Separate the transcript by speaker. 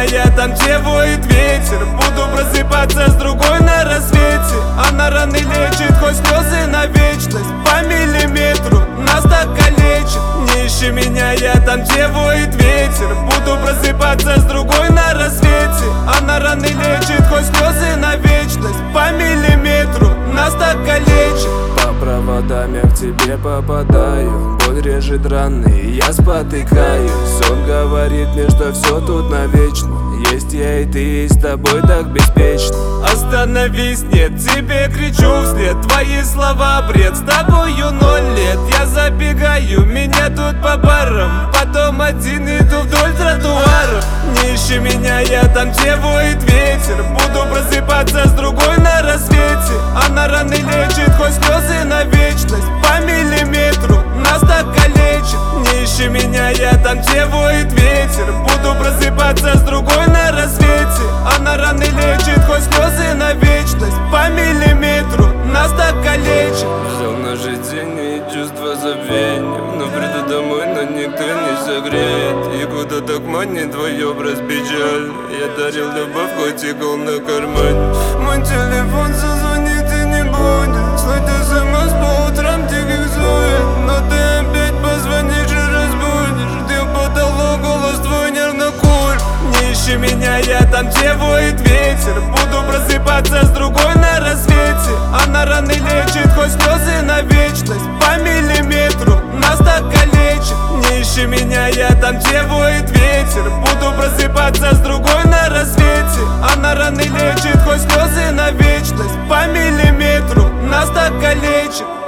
Speaker 1: я там, где воет ветер. Буду просыпаться с другой на рассвете. Она раны лечит, хоть слезы на вечность. По миллиметру нас так калечит. Не ищи меня, я там, где воет ветер. Буду просыпаться с другой на рассвете. Она раны лечит, хоть слезы на вечность. По миллиметру нас так калечит.
Speaker 2: По проводам я к тебе попадаю. Боль режет раны, и я спотыкаюсь. Он говорит мне, что все тут навечно. Есть я и ты, и с тобой так беспечно.
Speaker 1: Остановись, нет, тебе кричу вслед. Твои слова бред, с тобою 0 лет. Я забегаю, меня тут по барам. Потом один иду вдоль тротуаров. Не ищи меня, я там, где воет ветер. Буду просыпаться с другой на рассвете. Она раны лечит, хоть слезы на вечность. По миллиметру нас так калечит. Не ищи меня, я там, где воет ветер. Буду просыпаться с другой на рассвете. Она раны лечит, хоть слезы на вечность. По миллиметру нас так калечит.
Speaker 2: Взял ножи тени и чувство забвения. Но приду домой, но никто не согреет. И куда так манит твой образ печаль. Я дарил любовь, хоть и гол на кармане. Мой телефон зазвонит и не будет слать смс по утрам тихих зует. Но ты опять позвонишь и разбудишь. Ты в потолок, голос твой нервно курь.
Speaker 1: Не ищи меня, я там, где воет ветер. Буду просыпаться с другой на рассвете. Она раны лечит, хоть слезы на вечность. По миллиметру нас так калечит. Не ищи меня, я там, где воет ветер. Буду просыпаться с другой на рассвете. Она раны лечит, хоть слезы на вечность. По миллиметру нас так калечит.